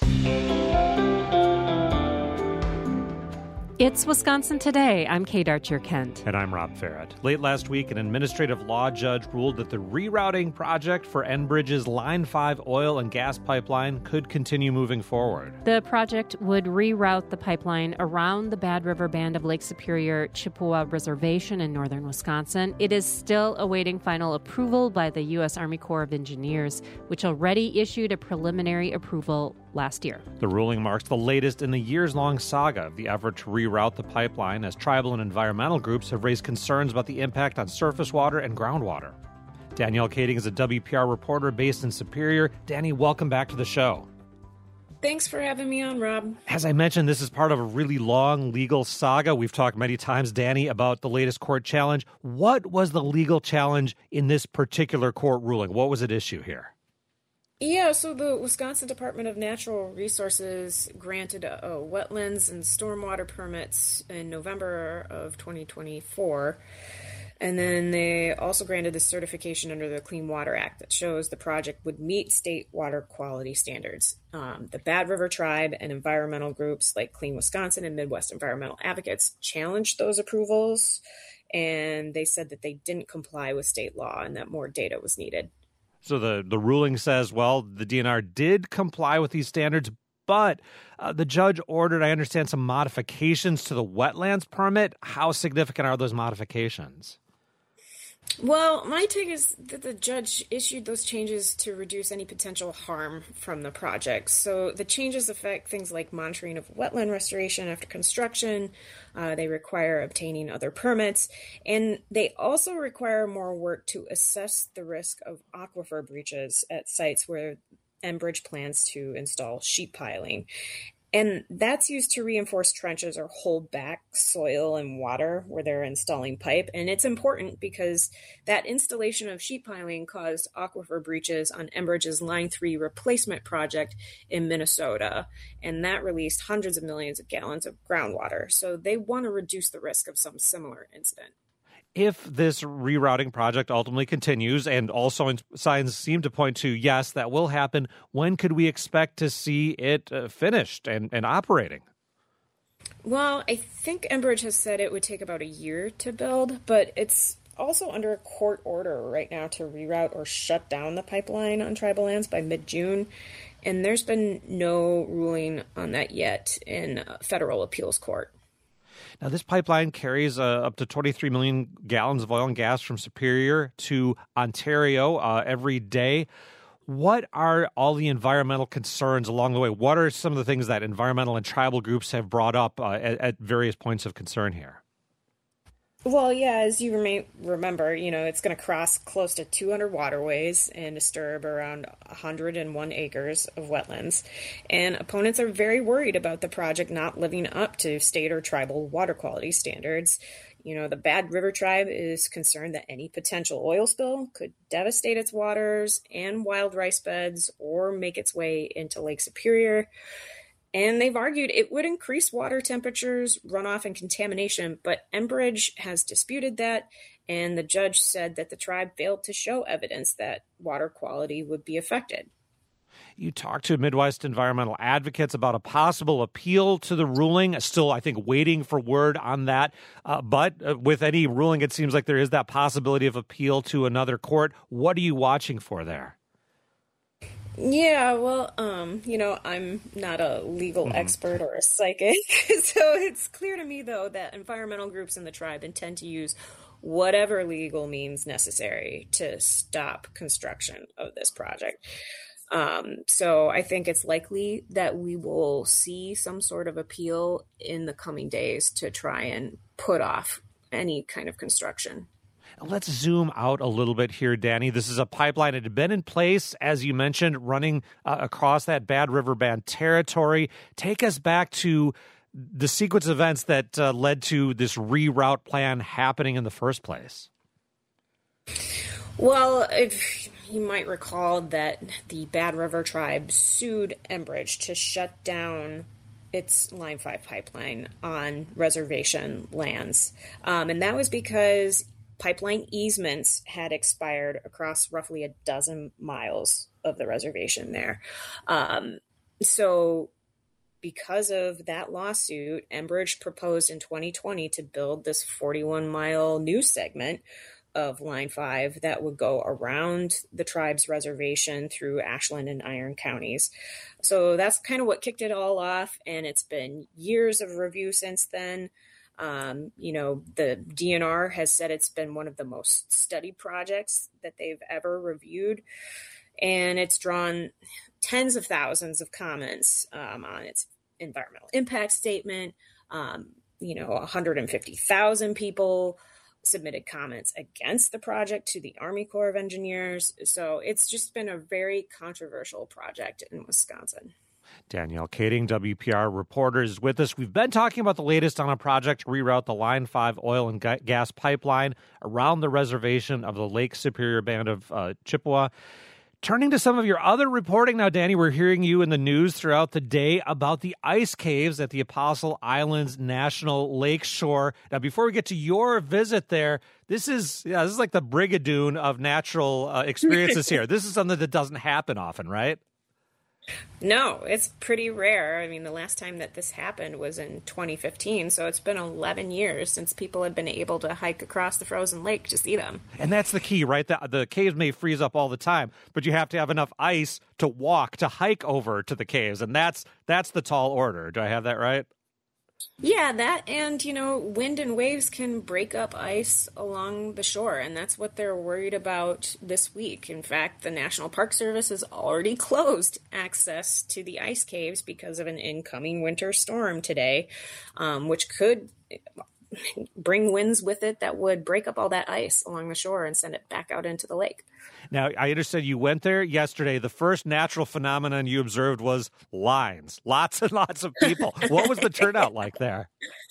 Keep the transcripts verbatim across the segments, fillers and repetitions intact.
It's Wisconsin Today. I'm Kate Archer-Kent. And I'm Rob Farrett. Late last week, an administrative law judge ruled that the rerouting project for Enbridge's Line five oil and gas pipeline could continue moving forward. The project would reroute the pipeline around the Bad River Band of Lake Superior Chippewa Reservation in northern Wisconsin. It is still awaiting final approval by the U S. Army Corps of Engineers, which already issued a preliminary approval last year. The ruling marks the latest in the years-long saga of the effort to reroute the pipeline, as tribal and environmental groups have raised concerns about the impact on surface water and groundwater. Danielle Kading is a W P R reporter based in Superior. Danny, welcome back to the show. Thanks for having me on, Rob. As I mentioned, this is part of a really long legal saga. We've talked many times, Danny, about the latest court challenge. What was the legal challenge in this particular court ruling? What was at issue here? Yeah, so the Wisconsin Department of Natural Resources granted uh, wetlands and stormwater permits in November of twenty twenty-four. And then they also granted the certification under the Clean Water Act that shows the project would meet state water quality standards. Um, the Bad River Tribe and environmental groups like Clean Wisconsin and Midwest Environmental Advocates challenged those approvals, and they said that they didn't comply with state law and that more data was needed. So the, the ruling says, well, the D N R did comply with these standards, but uh, the judge ordered, I understand, some modifications to the wetlands permit. How significant are those modifications? Well, my take is that the judge issued those changes to reduce any potential harm from the project. So the changes affect things like monitoring of wetland restoration after construction. Uh, they require obtaining other permits, and they also require more work to assess the risk of aquifer breaches at sites where Enbridge plans to install sheet piling. And that's used to reinforce trenches or hold back soil and water where they're installing pipe. And it's important because that installation of sheet piling caused aquifer breaches on Enbridge's Line three replacement project in Minnesota. And that released hundreds of millions of gallons of groundwater. So they want to reduce the risk of some similar incident. If this rerouting project ultimately continues, and all signs seem to point to, yes, that will happen, when could we expect to see it uh, finished and, and operating? Well, I think Enbridge has said it would take about a year to build, but it's also under a court order right now to reroute or shut down the pipeline on tribal lands by mid-June. And there's been no ruling on that yet in a federal appeals court. Now, this pipeline carries uh, up to twenty-three million gallons of oil and gas from Superior to Ontario uh, every day. What are all the environmental concerns along the way? What are some of the things that environmental and tribal groups have brought up uh, at, at various points of concern here? Well, yeah, as you may remember, you know, it's going to cross close to two hundred waterways and disturb around one hundred one acres of wetlands. And opponents are very worried about the project not living up to state or tribal water quality standards. You know, the Bad River Tribe is concerned that any potential oil spill could devastate its waters and wild rice beds or make its way into Lake Superior. And they've argued it would increase water temperatures, runoff, and contamination, but Enbridge has disputed that, and the judge said that the tribe failed to show evidence that water quality would be affected. You talked to Midwest environmental advocates about a possible appeal to the ruling. Still, I think, waiting for word on that. Uh, but uh, with any ruling, it seems like there is that possibility of appeal to another court. What are you watching for there? Yeah, well, um, you know, I'm not a legal mm-hmm. expert or a psychic, so it's clear to me, though, that environmental groups in the tribe intend to use whatever legal means necessary to stop construction of this project. Um, so I think it's likely that we will see some sort of appeal in the coming days to try and put off any kind of construction. Let's zoom out a little bit here, Danny. This is a pipeline that had been in place, as you mentioned, running uh, across that Bad River Band territory. Take us back to the sequence of events that uh, led to this reroute plan happening in the first place. Well, if you might recall that the Bad River Tribe sued Enbridge to shut down its Line five pipeline on reservation lands. Um, and that was because pipeline easements had expired across roughly a dozen miles of the reservation there. Um, so because of that lawsuit, Enbridge proposed in twenty twenty to build this forty-one mile new segment of Line five that would go around the tribe's reservation through Ashland and Iron counties. So that's kind of what kicked it all off, and it's been years of review since then. Um, you know, the D N R has said it's been one of the most studied projects that they've ever reviewed, and it's drawn tens of thousands of comments um, on its environmental impact statement. Um, you know, one hundred fifty thousand people submitted comments against the project to the Army Corps of Engineers. So it's just been a very controversial project in Wisconsin. Danielle Kading, W P R reporter, is with us. We've been talking about the latest on a project to reroute the Line five oil and ga- gas pipeline around the reservation of the Lake Superior Band of uh, Chippewa. Turning to some of your other reporting now, Danny, we're hearing you in the news throughout the day about the ice caves at the Apostle Islands National Lake Shore. Now, before we get to your visit there, this is yeah, this is like the Brigadoon of natural uh, experiences here. This is something that doesn't happen often, right? No, it's pretty rare. I mean, the last time that this happened was in twenty fifteen, so it's been eleven years since people had been able to hike across the frozen lake to see them. And that's the key, right? The, the caves may freeze up all the time, but you have to have enough ice to walk, to hike over to the caves, and that's that's the tall order. Do I have that right? Yeah, that and, you know, wind and waves can break up ice along the shore, and that's what they're worried about this week. In fact, the National Park Service has already closed access to the ice caves because of an incoming winter storm today, um, which could bring winds with it that would break up all that ice along the shore and send it back out into the lake. Now, I understand you went there yesterday. The first natural phenomenon you observed was lines. Lots and lots of people. What was the turnout like there?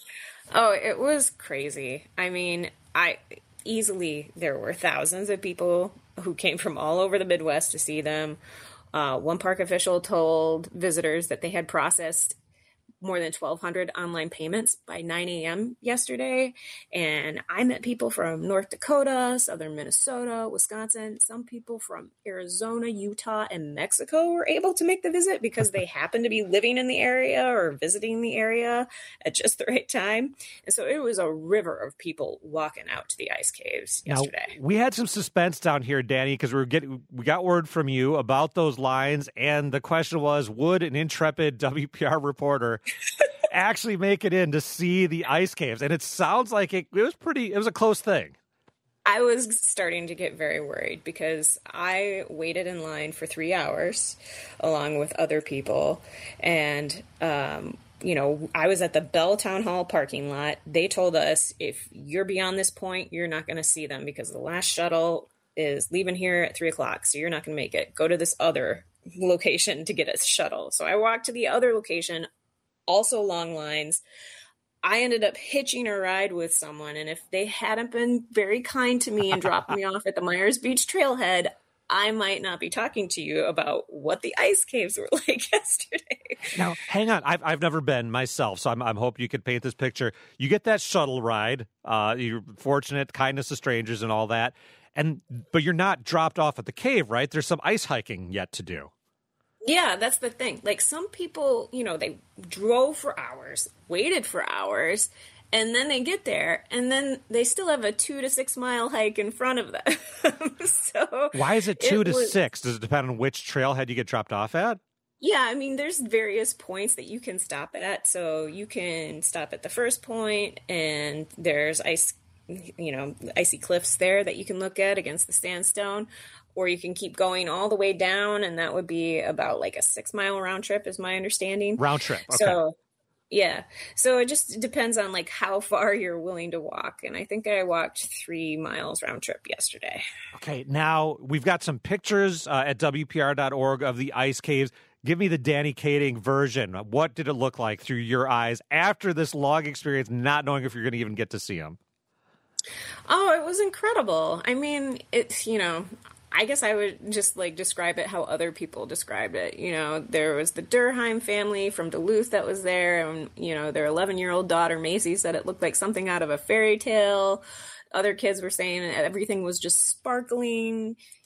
Oh, it was crazy. I mean, I easily, there were thousands of people who came from all over the Midwest to see them. Uh, one park official told visitors that they had processed more than twelve hundred online payments by nine a.m. yesterday. And I met people from North Dakota, southern Minnesota, Wisconsin. Some people from Arizona, Utah, and Mexico were able to make the visit because they happened to be living in the area or visiting the area at just the right time. And so it was a river of people walking out to the ice caves yesterday. Now, we had some suspense down here, Danny, because we were getting we got word from you about those lines, and the question was, would an intrepid W P R reporter actually make it in to see the ice caves? And it sounds like it, it was pretty, it was a close thing. I was starting to get very worried because I waited in line for three hours along with other people. And, um, you know, I was at the Bell Town Hall parking lot. They told us, if you're beyond this point, you're not going to see them because the last shuttle is leaving here at three o'clock. So you're not going to make it. Go to this other location to get a shuttle. So I walked to the other location, also long lines. I ended up hitching a ride with someone, and if they hadn't been very kind to me and dropped me off at the Myers Beach trailhead, I might not be talking to you about what the ice caves were like yesterday. Now, hang on. I've I've never been myself, so I'm I'm hoping you could paint this picture. You get that shuttle ride. Uh, you're fortunate, kindness of strangers, and all that. And but you're not dropped off at the cave, right? There's some ice hiking yet to do. Yeah, that's the thing. Like, some people, you know, they drove for hours, waited for hours, and then they get there, and then they still have a two to six mile hike in front of them. So why is it two it to was, six? Does it depend on which trailhead you get dropped off at? Yeah, I mean, there's various points that you can stop at. So you can stop at the first point, and there's ice, you know, icy cliffs there that you can look at against the sandstone. Or you can keep going all the way down, and that would be about like a six mile round trip, is my understanding. Round trip. Okay. So, yeah. So it just depends on like how far you're willing to walk. And I think I walked three miles round trip yesterday. Okay. Now we've got some pictures uh, at W P R dot org of the ice caves. Give me the Danny Kading version. What did it look like through your eyes after this long experience, not knowing if you're going to even get to see them? Oh, it was incredible. I mean, it's, you know, I guess I would just like describe it how other people described it. You know, there was the Durheim family from Duluth that was there, and, you know, their eleven year old daughter Macy said it looked like something out of a fairy tale. Other kids were saying everything was just sparkling.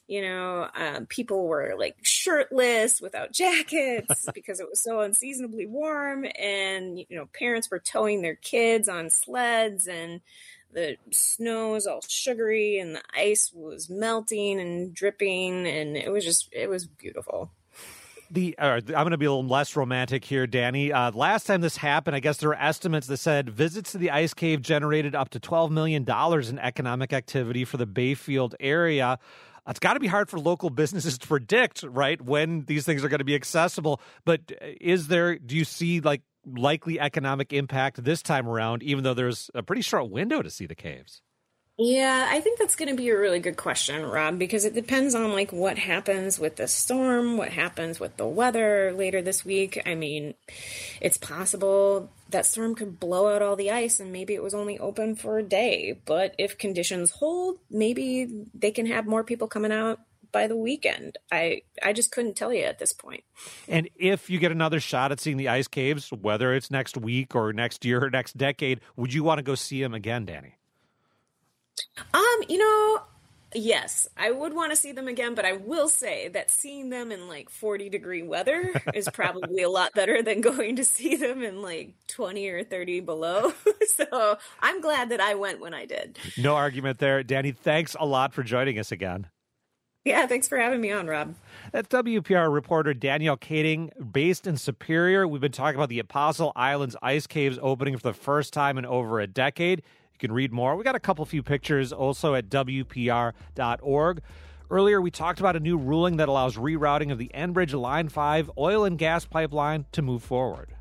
You know, uh, people were like shirtless without jackets because it was so unseasonably warm. And, you know, parents were towing their kids on sleds, and the snow was all sugary and the ice was melting and dripping. And it was just, it was beautiful. The uh, I'm going to be a little less romantic here, Danny. Uh, last time this happened, I guess there were estimates that said visits to the ice cave generated up to twelve million dollars in economic activity for the Bayfield area. It's got to be hard for local businesses to predict, right, when these things are going to be accessible. But is there, do you see like likely economic impact this time around, even though there's a pretty short window to see the caves? Yeah, I think that's going to be a really good question, Rob, because it depends on like what happens with the storm, what happens with the weather later this week. I mean, it's possible that storm could blow out all the ice and maybe it was only open for a day. But if conditions hold, maybe they can have more people coming out by the weekend. I, I just couldn't tell you at this point. And if you get another shot at seeing the ice caves, whether it's next week or next year or next decade, would you want to go see them again, Danny? Um, you know, yes, I would want to see them again, but I will say that seeing them in like forty degree weather is probably a lot better than going to see them in like twenty or thirty below. So I'm glad that I went when I did. No argument there. Danny, thanks a lot for joining us again. Yeah, thanks for having me on, Rob. That's W P R reporter Danielle Kading, based in Superior. We've been talking about the Apostle Islands ice caves opening for the first time in over a decade. You can read more. We got a couple few pictures also at W P R dot org. Earlier, we talked about a new ruling that allows rerouting of the Enbridge Line five oil and gas pipeline to move forward.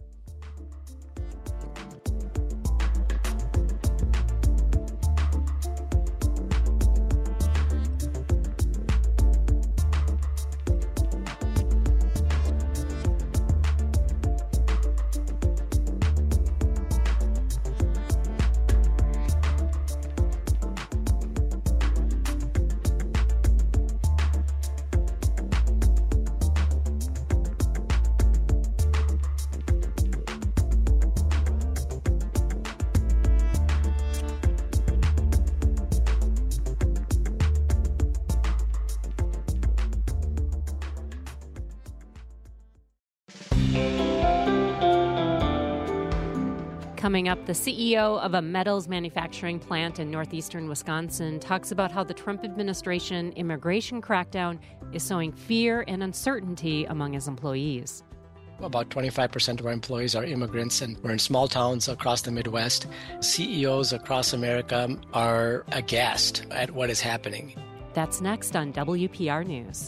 Coming up, the C E O of a metals manufacturing plant in northeastern Wisconsin talks about how the Trump administration immigration crackdown is sowing fear and uncertainty among his employees. About twenty-five percent of our employees are immigrants, and we're in small towns across the Midwest. C E Os across America are aghast at what is happening. That's next on W P R News.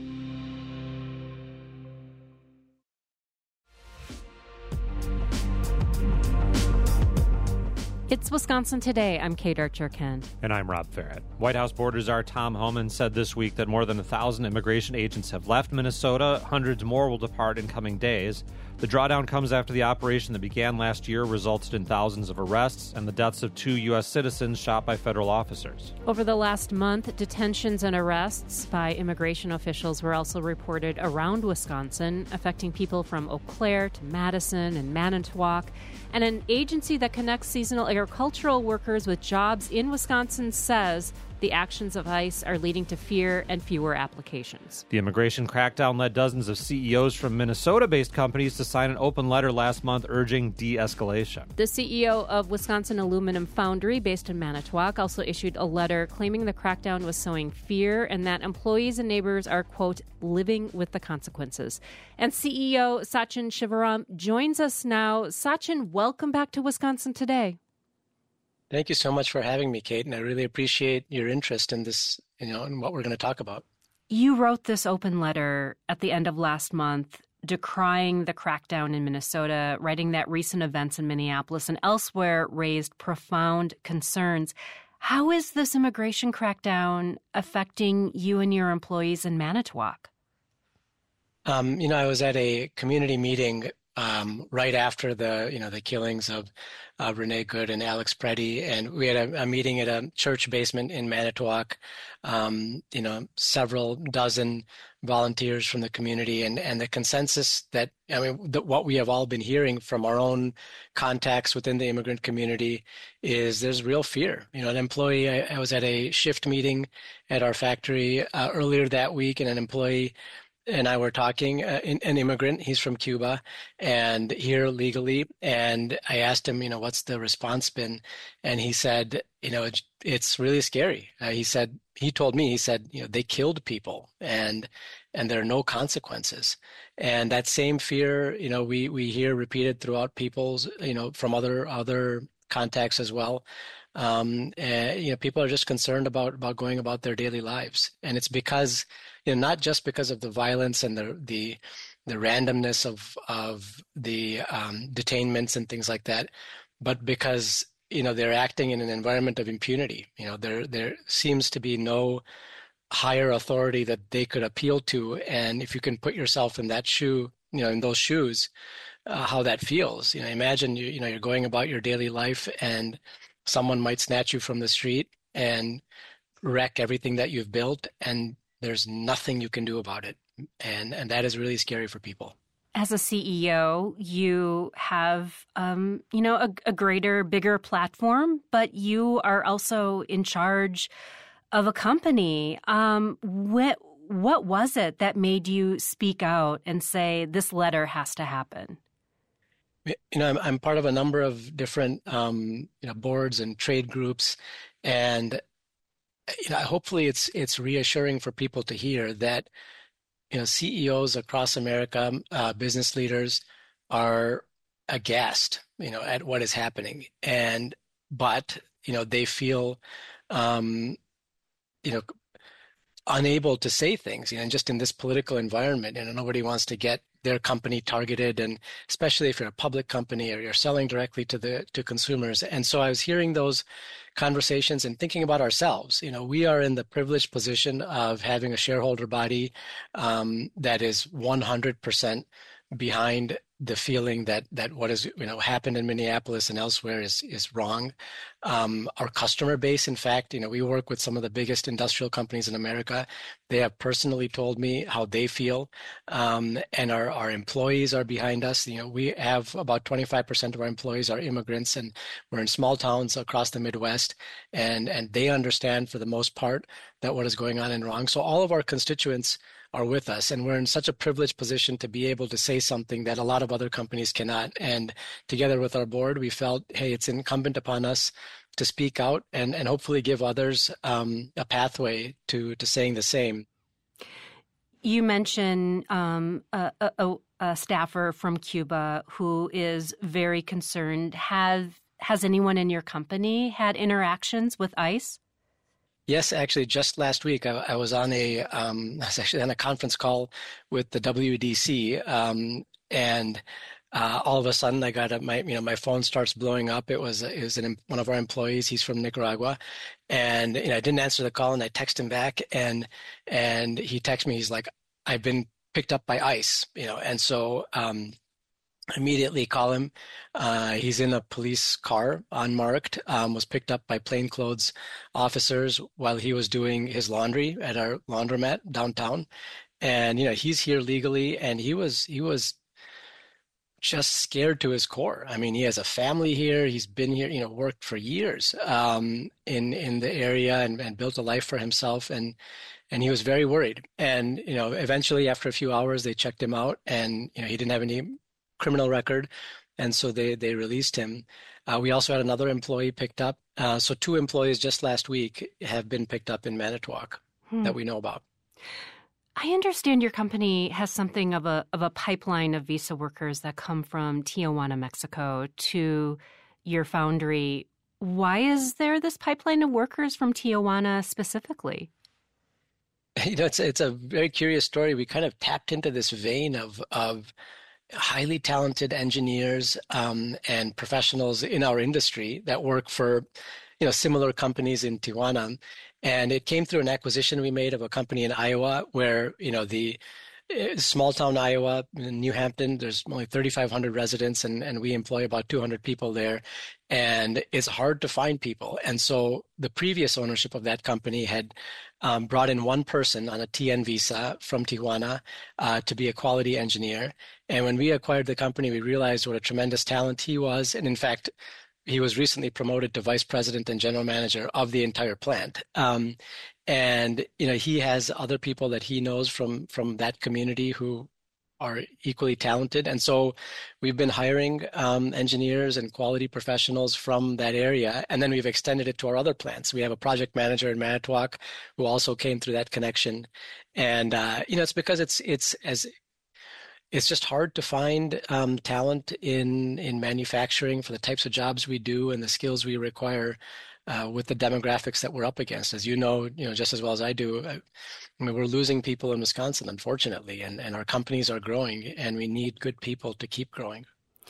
It's Wisconsin Today. I'm Kate Archer-Kent. And I'm Rob Farrett. White House border czar Tom Homan said this week that more than one thousand immigration agents have left Minnesota. Hundreds more will depart in coming days. The drawdown comes after the operation that began last year resulted in thousands of arrests and the deaths of two U S citizens shot by federal officers. Over the last month, detentions and arrests by immigration officials were also reported around Wisconsin, affecting people from Eau Claire to Madison and Manitowoc. And an agency that connects seasonal agricultural workers with jobs in Wisconsin says the actions of ICE are leading to fear and fewer applications. The immigration crackdown led dozens of C E Os from Minnesota-based companies to sign an open letter last month urging de-escalation. The C E O of Wisconsin Aluminum Foundry, based in Manitowoc, also issued a letter claiming the crackdown was sowing fear and that employees and neighbors are, quote, living with the consequences. And C E O Sachin Shivaram joins us now. Sachin, welcome back to Wisconsin Today. Thank you so much for having me, Kate, and I really appreciate your interest in this, you know, and what we're going to talk about. You wrote this open letter at the end of last month decrying the crackdown in Minnesota, writing that recent events in Minneapolis and elsewhere raised profound concerns. How is this immigration crackdown affecting you and your employees in Manitowoc? Um, you know, I was at a community meeting um, right after the you know the killings of uh, Renee Good and Alex Preddy, and we had a, a meeting at a church basement in Manitowoc. Um, you know, several dozen volunteers from the community, and and the consensus that I mean, the, what we have all been hearing from our own contacts within the immigrant community is there's real fear. You know, an employee, I, I was at a shift meeting at our factory uh, earlier that week, and an employee and I were talking, uh, an immigrant, he's from Cuba and here legally. And I asked him, you know, what's the response been? And he said, you know, it, it's really scary. Uh, he said, he told me, he said, you know, they killed people and and there are no consequences. And that same fear, you know, we, we hear repeated throughout people's, you know, from other other contacts as well. Um, and, you know, people are just concerned about, about going about their daily lives. And it's because, you know, not just because of the violence and the, the, the randomness of, of the, um, detainments and things like that, but because, you know, they're acting in an environment of impunity. You know, there, there seems to be no higher authority that they could appeal to. And if you can put yourself in that shoe, you know, in those shoes, uh, how that feels, you know, imagine you, you know, you're going about your daily life and someone might snatch you from the street and wreck everything that you've built, and there's nothing you can do about it. And and that is really scary for people. As a C E O, you have, um, you know, a, a greater, bigger platform, but you are also in charge of a company. Um, what, what was it that made you speak out and say, this letter has to happen? You know, I'm, I'm part of a number of different, um, you know, boards and trade groups, and you know, hopefully it's it's reassuring for people to hear that, you know, C E Os across America, uh, business leaders, are aghast, you know, at what is happening, and but you know they feel, um, you know, unable to say things, you know, just in this political environment, you know, nobody wants to get their company targeted, and especially if you're a public company or you're selling directly to the to consumers. And so I was hearing those conversations and thinking about ourselves. You know, we are in the privileged position of having a shareholder body um, that is one hundred percent behind the feeling that that what is you know happened in Minneapolis and elsewhere is is wrong. Um, our customer base, in fact, you know, we work with some of the biggest industrial companies in America. They have personally told me how they feel, um, and our our employees are behind us. You know, we have about twenty-five percent of our employees are immigrants, and we're in small towns across the Midwest, and and they understand for the most part that what is going on is wrong. So all of our constituents are with us, and we're in such a privileged position to be able to say something that a lot of other companies cannot. And together with our board, we felt, hey, it's incumbent upon us to speak out and, and hopefully give others um, a pathway to, to saying the same. You mentioned um, a, a, a staffer from Cuba who is very concerned. Have has anyone in your company had interactions with ICE? Yes, actually, just last week I, I was on a um, I was actually on a conference call with the W D C, um, and uh, all of a sudden I got a, my you know my phone starts blowing up. It was it was an, one of our employees. He's from Nicaragua, and you know I didn't answer the call, and I text him back, and and he texted me. He's like, I've been picked up by ICE, you know, and so. Um, Immediately call him. Uh, he's in a police car, unmarked, um, was picked up by plainclothes officers while he was doing his laundry at our laundromat downtown. And, you know, he's here legally, and he was he was just scared to his core. I mean, he has a family here. He's been here, you know, worked for years um, in, in the area and, and built a life for himself. And And he was very worried. And, you know, eventually after a few hours, they checked him out, and, you know, he didn't have any criminal record, and so they they released him. Uh, we also had another employee picked up. Uh, so two employees just last week have been picked up in Manitowoc hmm. that we know about. I understand your company has something of a of a pipeline of visa workers that come from Tijuana, Mexico, to your foundry. Why is there this pipeline of workers from Tijuana specifically? You know, it's it's a very curious story. We kind of tapped into this vein of of highly talented engineers um, and professionals in our industry that work for, you know, similar companies in Tijuana. And it came through an acquisition we made of a company in Iowa where, you know, the small town Iowa, in New Hampton, there's only thirty-five hundred residents, and, and we employ about two hundred people there. And it's hard to find people. And so the previous ownership of that company had um, brought in one person on a T N visa from Tijuana uh, to be a quality engineer. And when we acquired the company, we realized what a tremendous talent he was. And in fact, he was recently promoted to vice president and general manager of the entire plant. Um, and, you know, he has other people that he knows from, from that community who are equally talented. And so we've been hiring um, engineers and quality professionals from that area. And then we've extended it to our other plants. We have a project manager in Manitowoc who also came through that connection. And, uh, you know, it's because it's, it's as, It's just hard to find um, talent in in manufacturing for the types of jobs we do and the skills we require uh, with the demographics that we're up against. As you know, you know just as well as I do, I, I mean, we're losing people in Wisconsin, unfortunately, and, and our companies are growing, and we need good people to keep growing.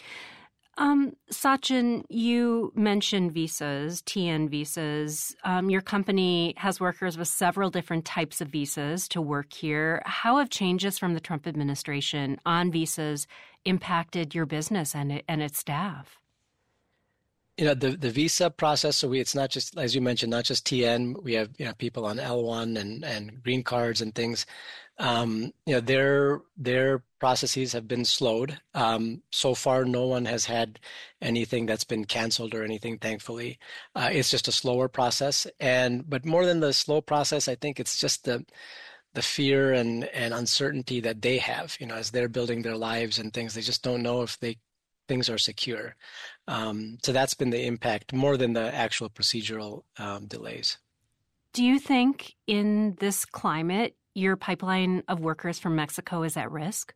Um, Sachin, you mentioned visas, T N visas. Um, your company has workers with several different types of visas to work here. How have changes from the Trump administration on visas impacted your business and, and its staff? You know, the, the visa process, so we, it's not just, as you mentioned, not just T N. We have, you know, people on L one and, and green cards and things. Um, you know, their their processes have been slowed. Um, so far, no one has had anything that's been canceled or anything, thankfully. Uh, it's just a slower process. And but more than the slow process, I think it's just the the fear and, and uncertainty that they have, you know, as they're building their lives and things. They just don't know if they things are secure. Um, so that's been the impact more than the actual procedural um, delays. Do you think in this climate, your pipeline of workers from Mexico is at risk?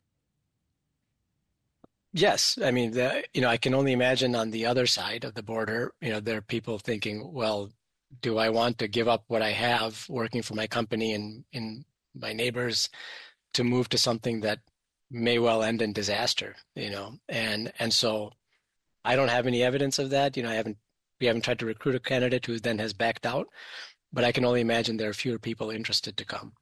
Yes. I mean, the, you know, I can only imagine on the other side of the border, you know, there are people thinking, well, do I want to give up what I have working for my company and in my neighbors to move to something that may well end in disaster, you know? And, and so I don't have any evidence of that. You know, I haven't, we haven't tried to recruit a candidate who then has backed out, but I can only imagine there are fewer people interested to come.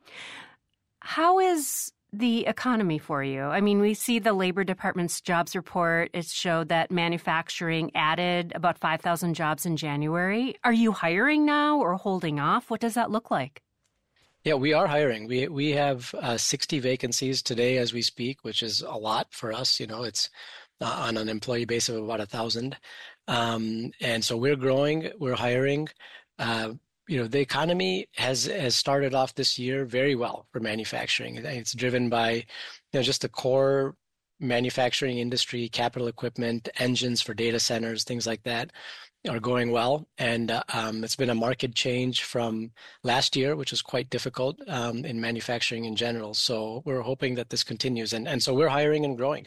How is the economy for you? I mean, we see the Labor Department's jobs report. It showed that manufacturing added about five thousand jobs in January. Are you hiring now or holding off? What does that look like? Yeah, we are hiring. We we have uh, sixty vacancies today as we speak, which is a lot for us. You know, it's uh, on an employee base of about a thousand. Um, and so we're growing, we're hiring. Uh, You know, the economy has, has started off this year very well for manufacturing. It's driven by, you know, just the core manufacturing industry, capital equipment, engines for data centers, things like that are going well. And uh, um, it's been a market change from last year, which was quite difficult um, in manufacturing in general. So we're hoping that this continues. And, and so we're hiring and growing.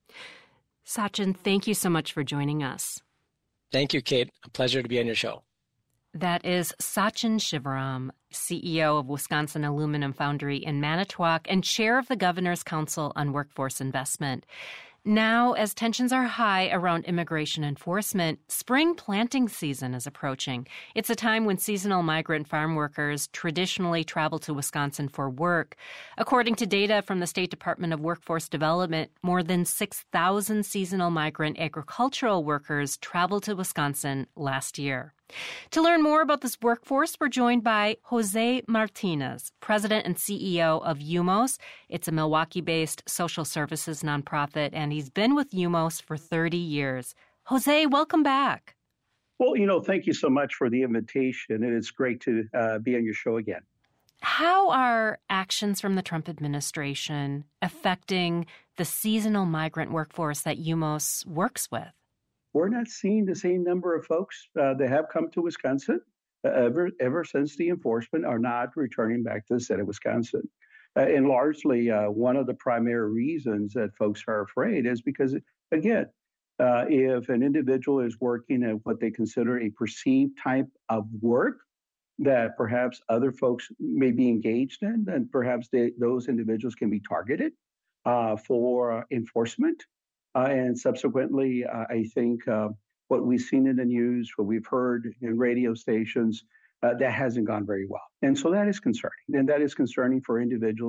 Sachin, thank you so much for joining us. Thank you, Kate. A pleasure to be on your show. That is Sachin Shivaram, C E O of Wisconsin Aluminum Foundry in Manitowoc and chair of the Governor's Council on Workforce Investment. Now, as tensions are high around immigration enforcement, spring planting season is approaching. It's a time when seasonal migrant farm workers traditionally travel to Wisconsin for work. According to data from the State Department of Workforce Development, more than six thousand seasonal migrant agricultural workers traveled to Wisconsin last year. To learn more about this workforce, we're joined by Jose Martinez, president and C E O of UMOS. It's a Milwaukee-based social services nonprofit, and he's been with UMOS for thirty years. Jose, welcome back. Well, you know, thank you so much for the invitation, and it's great to uh, be on your show again. How are actions from the Trump administration affecting the seasonal migrant workforce that UMOS works with? We're not seeing the same number of folks uh, that have come to Wisconsin uh, ever ever since the enforcement are not returning back to the state of Wisconsin. Uh, and largely, uh, one of the primary reasons that folks are afraid is because, again, uh, if an individual is working at what they consider a perceived type of work that perhaps other folks may be engaged in, then perhaps they, those individuals can be targeted uh, for uh, enforcement. Uh, and subsequently, uh, I think uh, what we've seen in the news, what we've heard in radio stations, uh, that hasn't gone very well. And so that is concerning. And that is concerning for individuals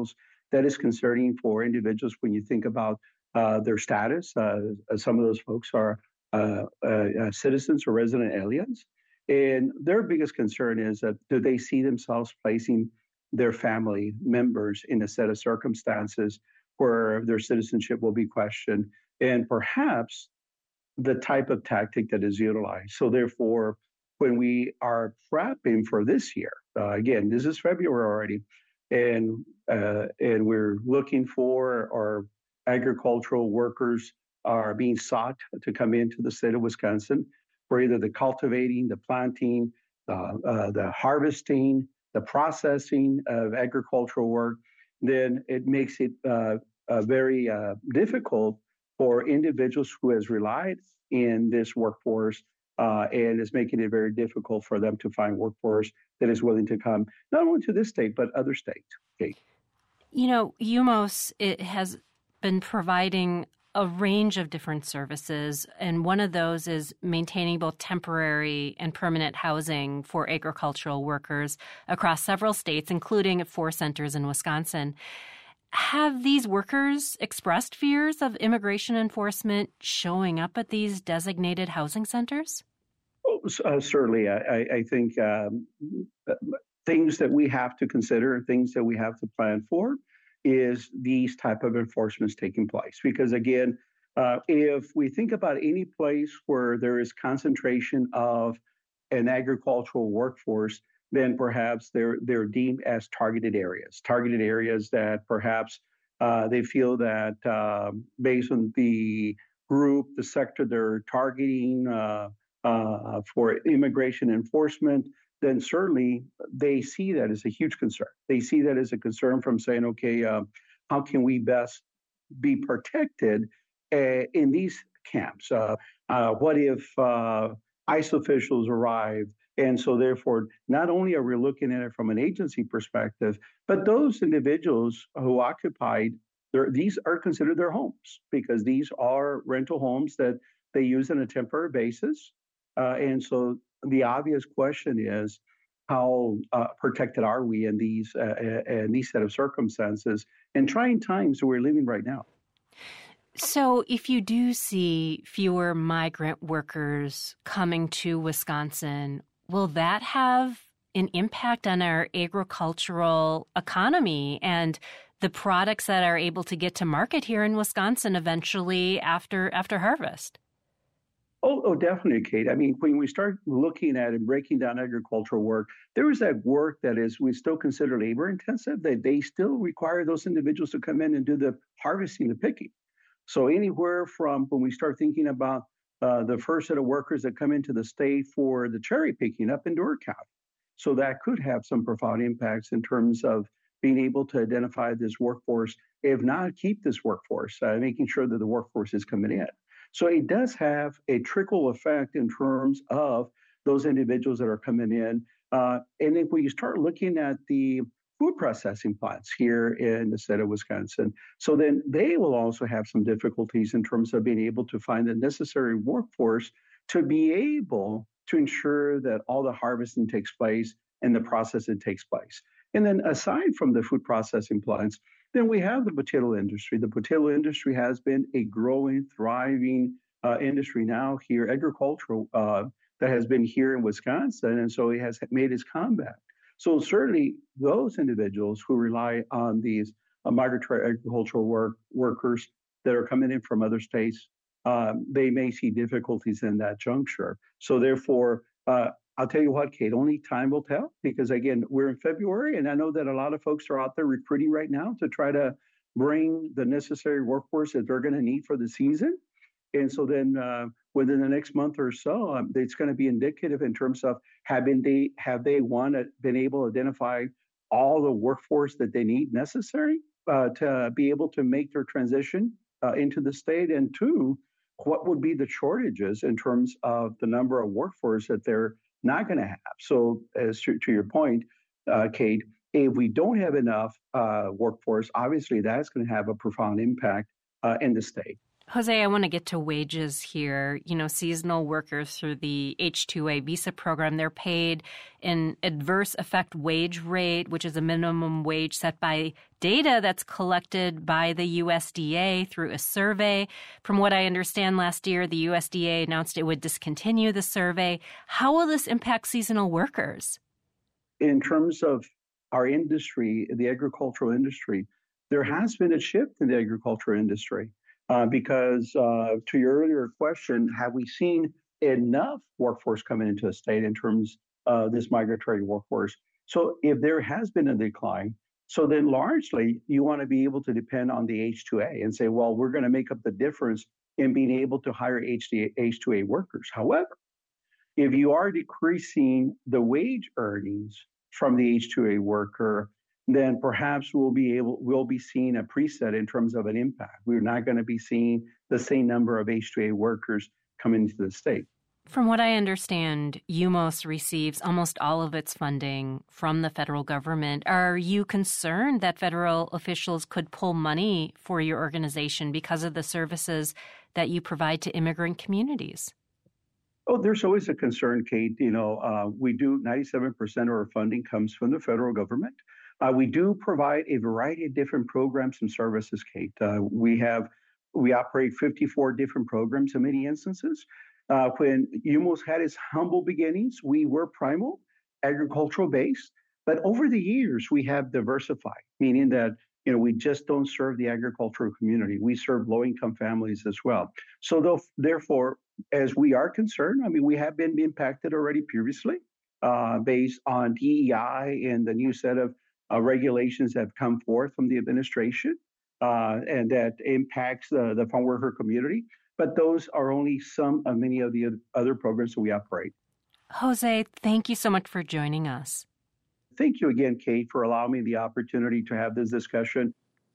that is concerning for individuals when you think about uh, their status. Uh, some of those folks are uh, uh, citizens or resident aliens. And their biggest concern is that do they see themselves placing their family members in a set of circumstances where their citizenship will be questioned, and perhaps the type of tactic that is utilized. So therefore, when we are prepping for this year, uh, again, this is February already, and uh, and we're looking for our agricultural workers are being sought to come into the state of Wisconsin for either the cultivating, the planting, uh, uh, the harvesting, the processing of agricultural work, then it makes it uh, uh, very uh, difficult for individuals who has relied in this workforce uh, and is making it very difficult for them to find workforce that is willing to come not only to this state, but other states. Okay. You know, U M O S, it has been providing a range of different services, and one of those is maintaining both temporary and permanent housing for agricultural workers across several states, including at four centers in Wisconsin. Have these workers expressed fears of immigration enforcement showing up at these designated housing centers? Oh, uh, certainly. I, I think um, things that we have to consider, things that we have to plan for, is these type of enforcements taking place. Because again, uh, if we think about any place where there is concentration of an agricultural workforce, then perhaps they're they're deemed as targeted areas, targeted areas that perhaps uh, they feel that uh, based on the group, the sector they're targeting uh, uh, for immigration enforcement, then certainly they see that as a huge concern. They see that as a concern from saying, okay, uh, how can we best be protected uh, in these camps? Uh, uh, what if uh, ICE officials arrive? And so therefore, not only are we looking at it from an agency perspective, but those individuals who occupied, their, these are considered their homes because these are rental homes that they use on a temporary basis. Uh, and so the obvious question is, how uh, protected are we in these uh, in these set of circumstances and trying times that we're living right now? So if you do see fewer migrant workers coming to Wisconsin, will that have an impact on our agricultural economy and the products that are able to get to market here in Wisconsin eventually after after harvest? Oh, oh, definitely, Kate. I mean, when we start looking at and breaking down agricultural work, there is that work that is we still consider labor intensive, that they still require those individuals to come in and do the harvesting, the picking. So anywhere from when we start thinking about uh, the first set of workers that come into the state for the cherry picking up in Door County. So that could have some profound impacts in terms of being able to identify this workforce, if not keep this workforce, uh, making sure that the workforce is coming in. So it does have a trickle effect in terms of those individuals that are coming in. Uh, and then when you start looking at the food processing plants here in the state of Wisconsin, so then they will also have some difficulties in terms of being able to find the necessary workforce to be able to ensure that all the harvesting takes place and the processing takes place. And then aside from the food processing plants, then we have the potato industry. The potato industry has been a growing, thriving uh, industry now here, agricultural, uh, that has been here in Wisconsin. And so it has made its comeback. So certainly those individuals who rely on these uh, migratory agricultural work, workers that are coming in from other states, um, they may see difficulties in that juncture. So therefore, uh, I'll tell you what, Kate, only time will tell, because again, we're in February, and I know that a lot of folks are out there recruiting right now to try to bring the necessary workforce that they're going to need for the season. And so then uh, within the next month or so, um, it's going to be indicative in terms of have been they have they one been able to identify all the workforce that they need necessary uh, to be able to make their transition uh, into the state, and two, what would be the shortages in terms of the number of workforce that they're not going to have. So as to, to your point, uh, Kate, if we don't have enough uh, workforce, obviously that's going to have a profound impact uh, in the state. Jose, I want to get to wages here. You know, seasonal workers through the H two A visa program, they're paid an adverse effect wage rate, which is a minimum wage set by data that's collected by the U S D A through a survey. From what I understand, last year, the U S D A announced it would discontinue the survey. How will this impact seasonal workers? In terms of our industry, the agricultural industry, there has been a shift in the agricultural industry. Uh, because uh, to your earlier question, have we seen enough workforce coming into the state in terms of this migratory workforce? So if there has been a decline, so then largely you want to be able to depend on the H two A and say, well, we're going to make up the difference in being able to hire H two A workers. However, if you are decreasing the wage earnings from the H two A worker, then perhaps we'll be able, we'll be seeing a preset in terms of an impact. We're not going to be seeing the same number of H two A workers coming into the state. From what I understand, UMOS receives almost all of its funding from the federal government. Are you concerned that federal officials could pull money for your organization because of the services that you provide to immigrant communities? Oh, there's always a concern, Kate. You know, uh, we do ninety-seven percent of our funding comes from the federal government. Uh, we do provide a variety of different programs and services, Kate. Uh, we have, we operate fifty-four different programs in many instances. Uh, when UMOS had its humble beginnings, we were primal, agricultural based, but over the years we have diversified, meaning that you know we just don't serve the agricultural community. We serve low-income families as well. So though, therefore, as we are concerned, I mean, we have been impacted already previously uh, based on D E I and the new set of Uh, regulations that have come forth from the administration uh, and that impacts uh, the farm worker community. But those are only some of many of the other programs that we operate. Jose, thank you so much for joining us. Thank you again, Kate, for allowing me the opportunity to have this discussion.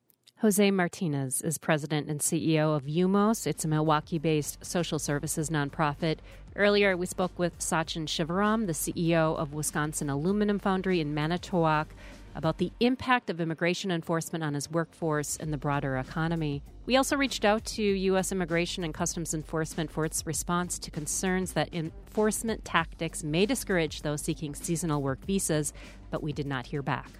Jose Martinez is president and C E O of UMOS. It's a Milwaukee-based social services nonprofit. Earlier, we spoke with Sachin Shivaram, the C E O of Wisconsin Aluminum Foundry in Manitowoc, about the impact of immigration enforcement on his workforce and the broader economy. We also reached out to U S Immigration and Customs Enforcement for its response to concerns that enforcement tactics may discourage those seeking seasonal work visas, but we did not hear back.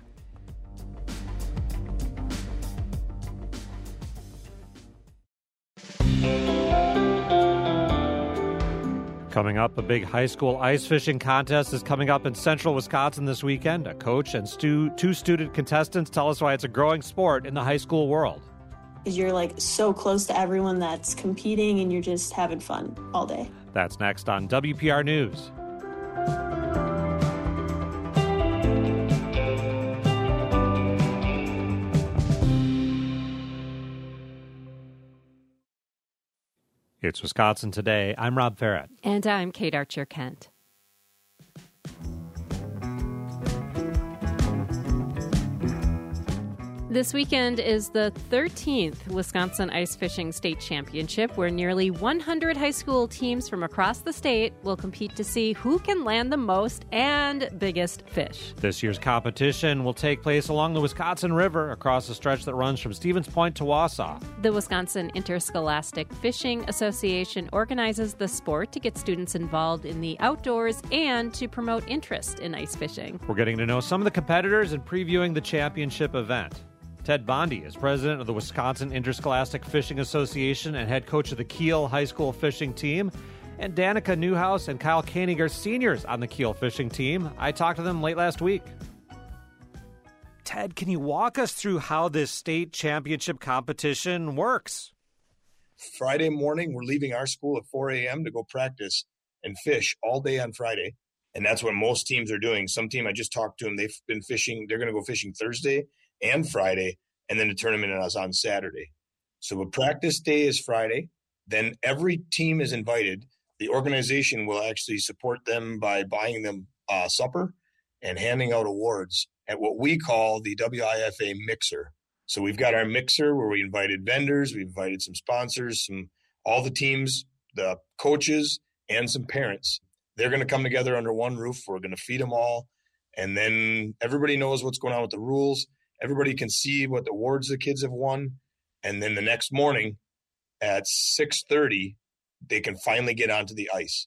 Coming up, a big high school ice fishing contest is coming up in central Wisconsin this weekend. A coach and stu- two student contestants tell us why it's a growing sport in the high school world. You're like so close to everyone that's competing and you're just having fun all day. That's next on W P R News. It's Wisconsin Today. I'm Rob Farrett. And I'm Kate Archer-Kent. This weekend is the thirteenth Wisconsin Ice Fishing State Championship, where nearly one hundred high school teams from across the state will compete to see who can land the most and biggest fish. This year's competition will take place along the Wisconsin River across a stretch that runs from Stevens Point to Wausau. The Wisconsin Interscholastic Fishing Association organizes the sport to get students involved in the outdoors and to promote interest in ice fishing. We're getting to know some of the competitors and previewing the championship event. Ted Bondi is president of the Wisconsin Interscholastic Fishing Association and head coach of the Kiel High School fishing team. And Danica Newhouse and Kyle Koenig are seniors on the Kiel fishing team. I talked to them late last week. Ted, can you walk us through how this state championship competition works? Friday morning, we're leaving our school at four a.m. to go practice and fish all day on Friday. And that's what most teams are doing. Some team, I just talked to them, they've been fishing. They're going to go fishing Thursday and Friday, and then the tournament is on Saturday. So a practice day is Friday. Then every team is invited. The organization will actually support them by buying them uh, supper and handing out awards at what we call the W I F A Mixer. So we've got our mixer where we invited vendors, we invited some sponsors, some all the teams, the coaches, and some parents. They're going to come together under one roof. We're going to feed them all. And then everybody knows what's going on with the rules. Everybody can see what awards the kids have won. And then the next morning, at six thirty, they can finally get onto the ice.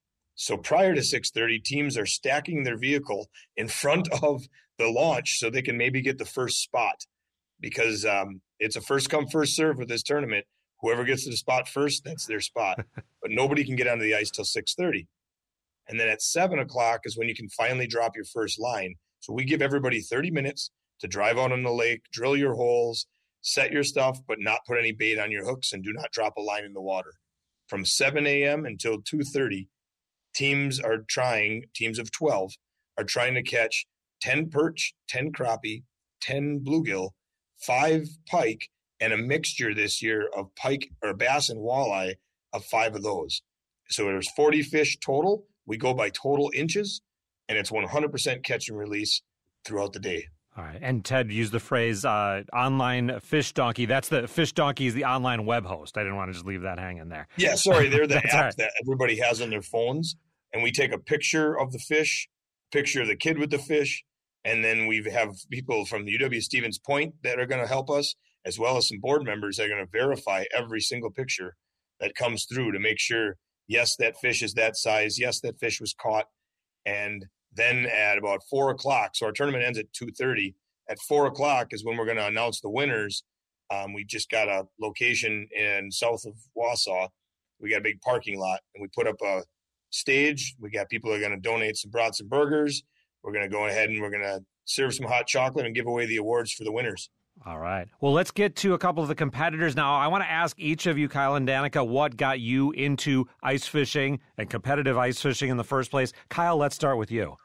So prior to six thirty, teams are stacking their vehicle in front of the launch so they can maybe get the first spot, because um, it's a first come, first serve with this tournament. Whoever gets to the spot first, that's their spot. But nobody can get onto the ice till six thirty. And then at seven o'clock is when you can finally drop your first line. So we give everybody thirty minutes to drive out on the lake, drill your holes, set your stuff, but not put any bait on your hooks, and do not drop a line in the water. From seven a.m. until two thirty, teams are trying, teams of twelve, are trying to catch ten perch, ten crappie, ten bluegill, five pike, and a mixture this year of pike or bass and walleye of five of those. So there's forty fish total. We go by total inches, and it's one hundred percent catch and release throughout the day. All right. And Ted used the phrase uh, online fish donkey. That's the Fish Donkey is the online web host. I didn't want to just leave that hanging there. Yeah, sorry. They're the app right. that everybody has on their phones. And we take a picture of the fish, picture of the kid with the fish, and then we have people from the U W Stevens Point that are going to help us, as well as some board members that are going to verify every single picture that comes through to make sure, yes, that fish is that size. Yes, that fish was caught. And then at about four o'clock, so our tournament ends at two thirty. At four o'clock is when we're going to announce the winners. Um, we just got a location in south of Wausau. We got a big parking lot, and we put up a stage. We got people that are going to donate some brats and burgers. We're going to go ahead and we're going to serve some hot chocolate and give away the awards for the winners. All right. Well, let's get to a couple of the competitors now. I want to ask each of you, Kyle and Danica, what got you into ice fishing and competitive ice fishing in the first place? Kyle, let's start with you.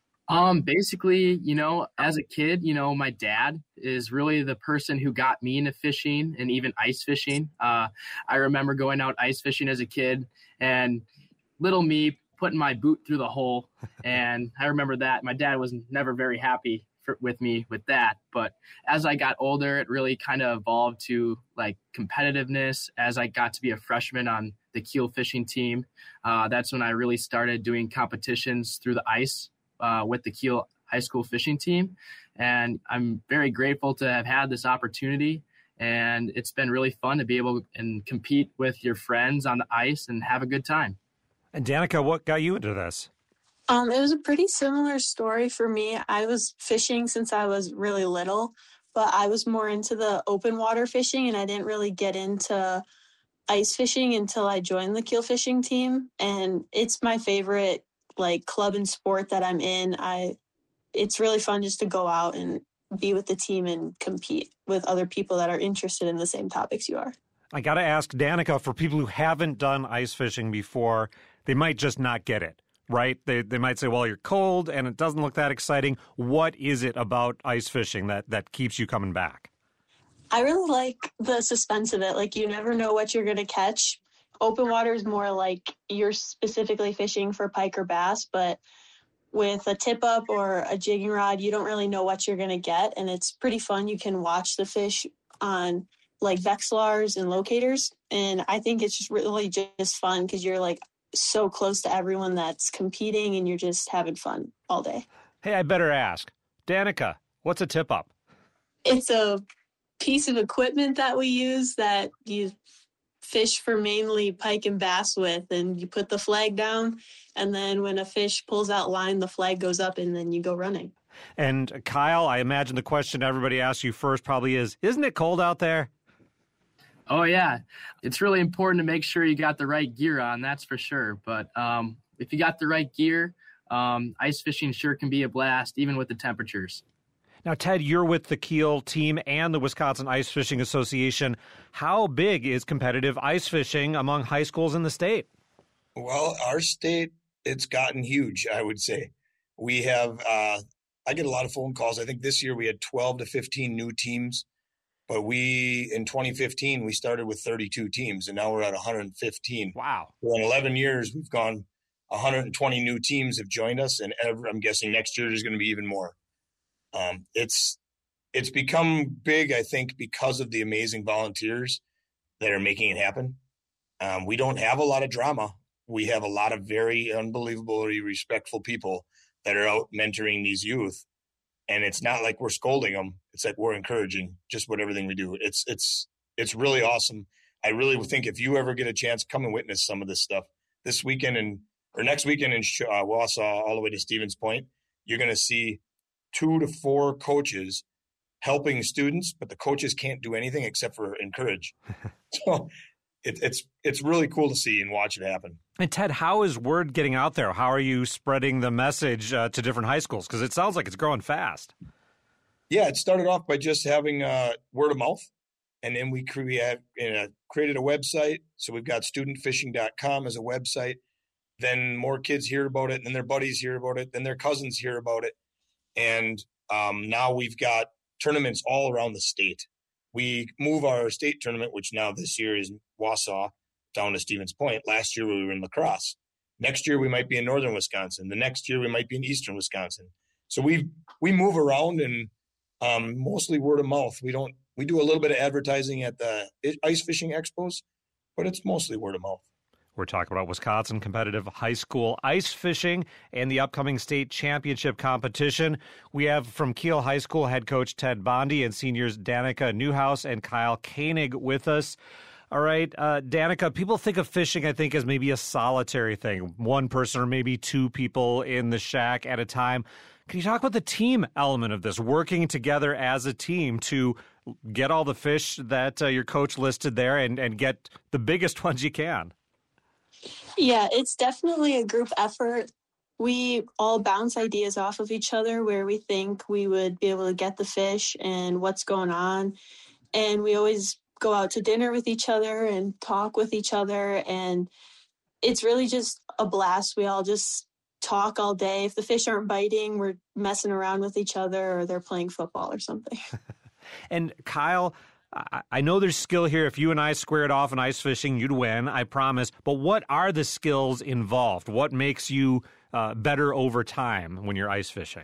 Um, basically, you know, as a kid, you know, my dad is really the person who got me into fishing and even ice fishing. Uh, I remember going out ice fishing as a kid and little me putting my boot through the hole. And I remember that my dad was never very happy for, with me with that. But as I got older, it really kind of evolved to like competitiveness. As I got to be a freshman on the Kiel fishing team, uh, that's when I really started doing competitions through the ice. Uh, with the Kiel High School fishing team. And I'm very grateful to have had this opportunity. And it's been really fun to be able to and compete with your friends on the ice and have a good time. And Danica, what got you into this? Um, it was a pretty similar story for me. I was fishing since I was really little, but I was more into the open water fishing, and I didn't really get into ice fishing until I joined the Kiel fishing team. And it's my favorite like club and sport that I'm in. I, it's really fun just to go out and be with the team and compete with other people that are interested in the same topics you are. I got to ask Danica, for people who haven't done ice fishing before, they might just not get it, right? They they might say, well, you're cold and it doesn't look that exciting. What is it about ice fishing that, that keeps you coming back? I really like the suspense of it. Like, you never know what you're going to catch. Open water is more like you're specifically fishing for pike or bass, but with a tip up or a jigging rod, you don't really know what you're going to get. And it's pretty fun. You can watch the fish on like Vexilars and locators. And I think it's just really just fun because you're like so close to everyone that's competing and you're just having fun all day. Hey, I better ask. Danica, what's a tip up? It's a piece of equipment that we use that you fish for mainly pike and bass with, and you put the flag down, and then when a fish pulls out line, the flag goes up, and then you go running. And Kyle, I imagine the question everybody asks you first probably is, isn't it cold out there? Oh, yeah. It's really important to make sure you got the right gear on, that's for sure. But um, if you got the right gear, um, ice fishing sure can be a blast, even with the temperatures. Now, Ted, you're with the Kiel team and the Wisconsin Ice Fishing Association. How big is competitive ice fishing among high schools in the state? Well, our state, it's gotten huge, I would say. We have, uh, I get a lot of phone calls. I think this year we had twelve to fifteen new teams, but we, in twenty fifteen, we started with thirty-two teams, and now we're at one hundred fifteen. Wow. So in eleven years, we've gone, one hundred twenty new teams have joined us, and every, I'm guessing next year there's going to be even more. Um, it's it's become big, I think, because of the amazing volunteers that are making it happen. Um, we don't have a lot of drama. We have a lot of very unbelievably respectful people that are out mentoring these youth. And it's not like we're scolding them. It's like we're encouraging just what everything we do. It's it's it's really awesome. I really think if you ever get a chance, come and witness some of this stuff this weekend and or next weekend in uh, Wausau all the way to Stevens Point. You're going to see two to four coaches helping students, but the coaches can't do anything except for encourage. So it, it's it's really cool to see and watch it happen. And Ted, how is word getting out there? How are you spreading the message uh, to different high schools? Because it sounds like it's growing fast. Yeah, it started off by just having uh, word of mouth, and then we create, uh, created a website. So we've got student fishing dot com as a website. Then more kids hear about it, and then their buddies hear about it, then their cousins hear about it. And um, now we've got tournaments all around the state. We move our state tournament, which now this year is Wausau, down to Stevens Point. Last year we were in La Crosse. Next year we might be in northern Wisconsin. The next year we might be in eastern Wisconsin. So we we move around and um, mostly word of mouth. We don't we do a little bit of advertising at the ice fishing expos, but it's mostly word of mouth. We're talking about Wisconsin competitive high school ice fishing and the upcoming state championship competition. We have from Kiel High School head coach Ted Bondy and seniors Danica Newhouse and Kyle Koenig with us. All right, uh, Danica, people think of fishing, I think, as maybe a solitary thing, one person or maybe two people in the shack at a time. Can you talk about the team element of this, working together as a team to get all the fish that uh, your coach listed there and, and get the biggest ones you can? Yeah, it's definitely a group effort. We all bounce ideas off of each other where we think we would be able to get the fish and what's going on. And we always go out to dinner with each other and talk with each other. And it's really just a blast. We all just talk all day. If the fish aren't biting, we're messing around with each other or they're playing football or something. And Kyle, I know there's skill here. If you and I squared off in ice fishing, you'd win, I promise. But what are the skills involved? What makes you uh, better over time when you're ice fishing?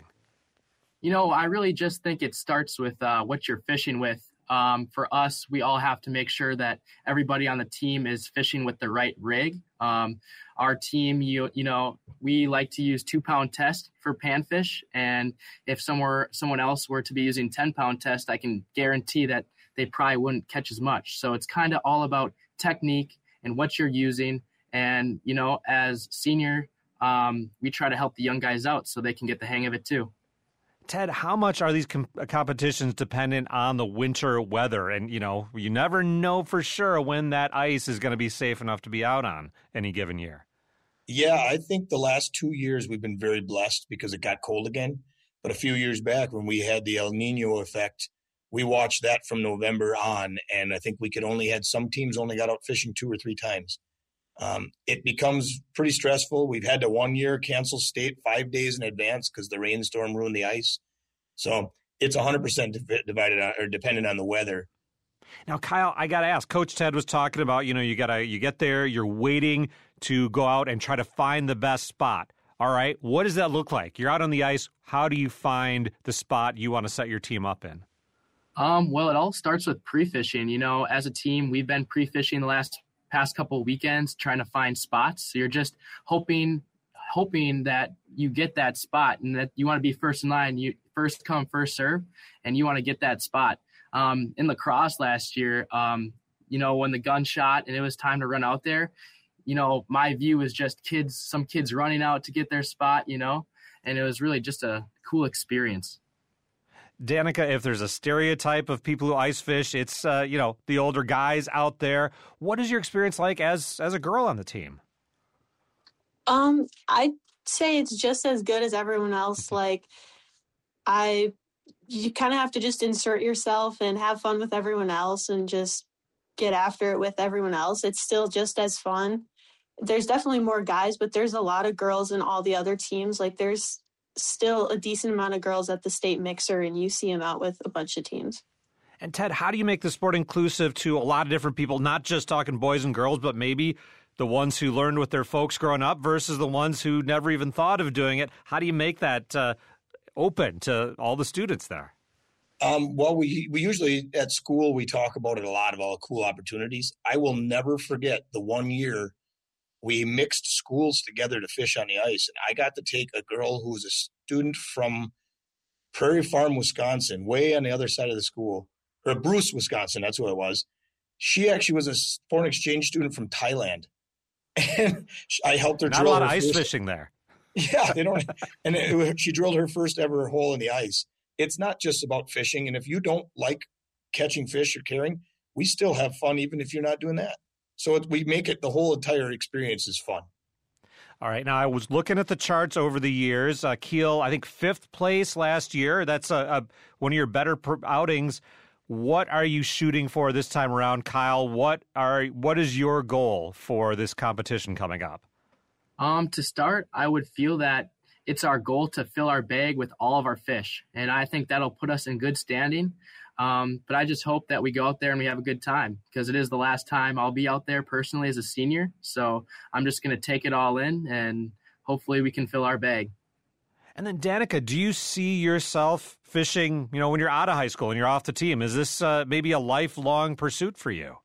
You know, I really just think it starts with uh, what you're fishing with. Um, for us, we all have to make sure that everybody on the team is fishing with the right rig. Um, our team, you you know, we like to use two-pound test for panfish. And if somewhere, someone else were to be using ten-pound test, I can guarantee that they probably wouldn't catch as much. So it's kind of all about technique and what you're using. And, you know, as senior, um, we try to help the young guys out so they can get the hang of it too. Ted, how much are these com- competitions dependent on the winter weather? And, you know, you never know for sure when that ice is going to be safe enough to be out on any given year. Yeah, I think the last two years we've been very blessed because it got cold again. But a few years back when we had the El Nino effect, we watched that from November on, and I think we could only had some teams only got out fishing two or three times. Um, it becomes pretty stressful. We've had to one year cancel state five days in advance because the rainstorm ruined the ice. So it's one hundred percent divided on, or dependent on the weather. Now, Kyle, I got to ask, Coach Ted was talking about, you know, you got to, you get there, you're waiting to go out and try to find the best spot. All right. What does that look like? You're out on the ice. How do you find the spot you want to set your team up in? Um, well, it all starts with pre-fishing. You know, as a team, we've been pre-fishing the last past couple of weekends trying to find spots. So you're just hoping hoping that you get that spot and that you want to be first in line. You first come, first serve, and you want to get that spot. Um, in La Crosse last year, um, you know, when the gun shot and it was time to run out there, you know, my view was just kids, some kids running out to get their spot, you know, and it was really just a cool experience. Danica, if there's a stereotype of people who ice fish, it's, uh, you know, the older guys out there. What is your experience like as as a girl on the team? Um, I'd say it's just as good as everyone else. Like, I, you kind of have to just insert yourself and have fun with everyone else and just get after it with everyone else. It's still just as fun. There's definitely more guys, but there's a lot of girls in all the other teams. Like, there's still a decent amount of girls at the state mixer, and you see them out with a bunch of teams. And Ted, how do you make the sport inclusive to a lot of different people, not just talking boys and girls, but maybe the ones who learned with their folks growing up versus the ones who never even thought of doing it? How do you make that uh, open to all the students there? Um, well, we we usually at school, we talk about it a lot of all the cool opportunities. I will never forget the one year we mixed schools together to fish on the ice. And I got to take a girl who was a student from Prairie Farm, Wisconsin, way on the other side of the school, or Bruce, Wisconsin. That's what it was. She actually was a foreign exchange student from Thailand. And I helped her Not drill a lot her of ice first, fishing there. Yeah, they don't. And it, she drilled her first ever hole in the ice. It's not just about fishing. And if you don't like catching fish or carrying, we still have fun even if you're not doing that. So it, we make it, the whole entire experience is fun. All right. Now, I was looking at the charts over the years. Uh, Kiel, I think fifth place last year. That's a, a one of your better outings. What are you shooting for this time around, Kyle? What are what is your goal for this competition coming up? Um, to start, I would feel that it's our goal to fill our bag with all of our fish, and I think that'll put us in good standing. Um, but I just hope that we go out there and we have a good time, because it is the last time I'll be out there personally as a senior. So I'm just going to take it all in, and hopefully we can fill our bag. And then, Danica, do you see yourself fishing, you know, when you're out of high school and you're off the team? Is this uh, maybe a lifelong pursuit for you?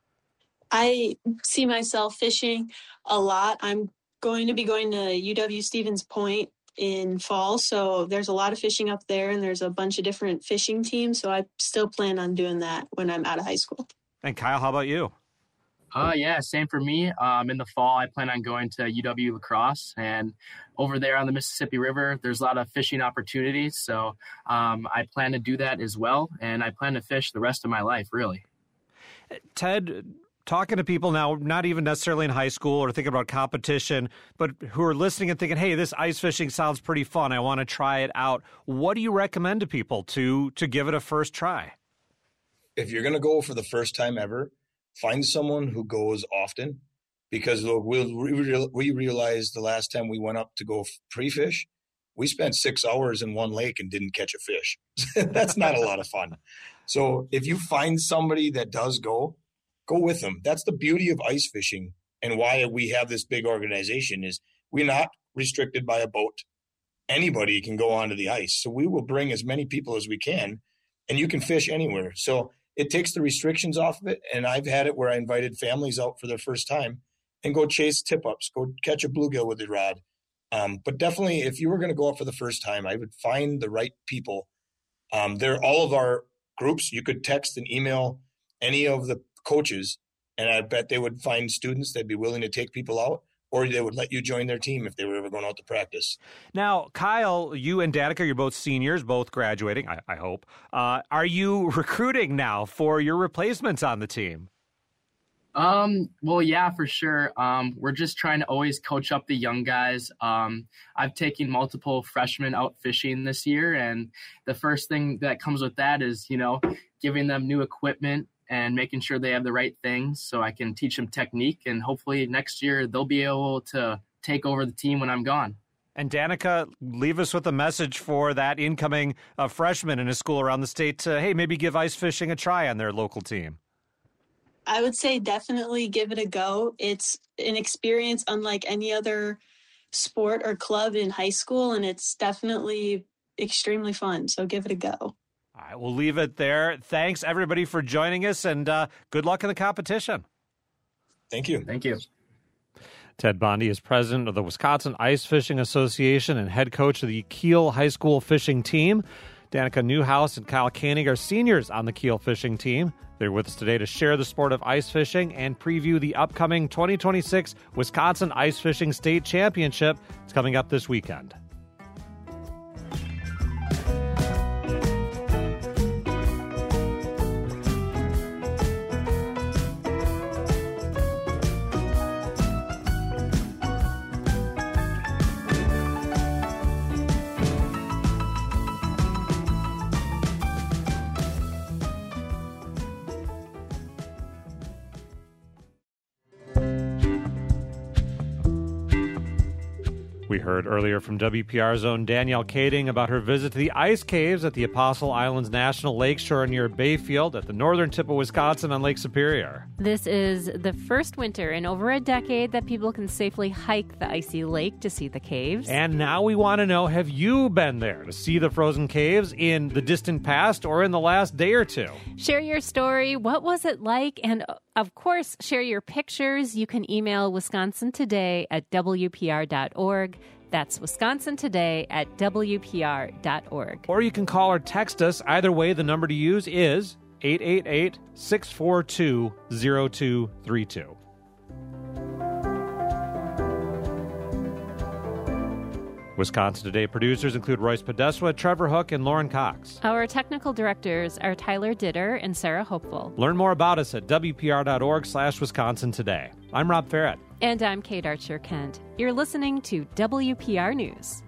I see myself fishing a lot. I'm going to be going to U W Stevens Point in fall, so there's a lot of fishing up there, and there's a bunch of different fishing teams, so I still plan on doing that when I'm out of high school. And Kyle, how about you? Uh, yeah, same for me. Um, in the fall, I plan on going to U W La Crosse, and over there on the Mississippi River, there's a lot of fishing opportunities, so um, I plan to do that as well, and I plan to fish the rest of my life, really. Ted, talking to people now, not even necessarily in high school or thinking about competition, but who are listening and thinking, hey, this ice fishing sounds pretty fun. I want to try it out. What do you recommend to people to to give it a first try? If you're going to go for the first time ever, find someone who goes often, because look, we'll, we, we realized the last time we went up to go pre-fish, we spent six hours in one lake and didn't catch a fish. That's not a lot of fun. So if you find somebody that does go, go with them. That's the beauty of ice fishing, and why we have this big organization is we're not restricted by a boat. Anybody can go onto the ice. So we will bring as many people as we can, and you can fish anywhere. So it takes the restrictions off of it. And I've had it where I invited families out for their first time and go chase tip-ups, go catch a bluegill with the rod. Um, but definitely, if you were going to go out for the first time, I would find the right people. Um, they're all of our groups. You could text and email any of the coaches, and I bet they would find students that'd be willing to take people out, or they would let you join their team if they were ever going out to practice. Now, Kyle, you and Danica, you're both seniors, both graduating, I, I hope. Uh, are you recruiting now for your replacements on the team? Um, well, yeah, for sure. Um, we're just trying to always coach up the young guys. Um, I've taken multiple freshmen out fishing this year, and the first thing that comes with that is, you know, giving them new equipment and making sure they have the right things so I can teach them technique. And hopefully next year they'll be able to take over the team when I'm gone. And Danica, leave us with a message for that incoming uh, freshman in a school around the state to, hey, maybe give ice fishing a try on their local team. I would say definitely give it a go. It's an experience unlike any other sport or club in high school, and it's definitely extremely fun. So give it a go. All right, we'll leave it there. Thanks, everybody, for joining us, and uh, good luck in the competition. Thank you. Thank you. Ted Bondy is president of the Wisconsin Ice Fishing Association and head coach of the Kiel High School fishing team. Danica Newhouse and Kyle Koenig are seniors on the Kiel fishing team. They're with us today to share the sport of ice fishing and preview the upcoming twenty twenty-six Wisconsin Ice Fishing State Championship. It's coming up this weekend. We heard earlier from W P R's own Danielle Kading about her visit to the ice caves at the Apostle Islands National Lakeshore near Bayfield at the northern tip of Wisconsin on Lake Superior. This is the first winter in over a decade that people can safely hike the icy lake to see the caves. And now we want to know, have you been there to see the frozen caves in the distant past or in the last day or two? Share your story. What was it like? And of course, share your pictures. You can email Wisconsin Today at W P R dot org. That's Wisconsin Today at W P R dot org. Or you can call or text us. Either way, the number to use is eight eight eight, six four two, zero two three two. Wisconsin Today producers include Royce Podeswa, Trevor Hook, and Lauren Cox. Our technical directors are Tyler Ditter and Sarah Hopeful. Learn more about us at W P R dot org slash Wisconsin Today. I'm Rob Farrett. And I'm Kate Archer-Kent. You're listening to W P R News.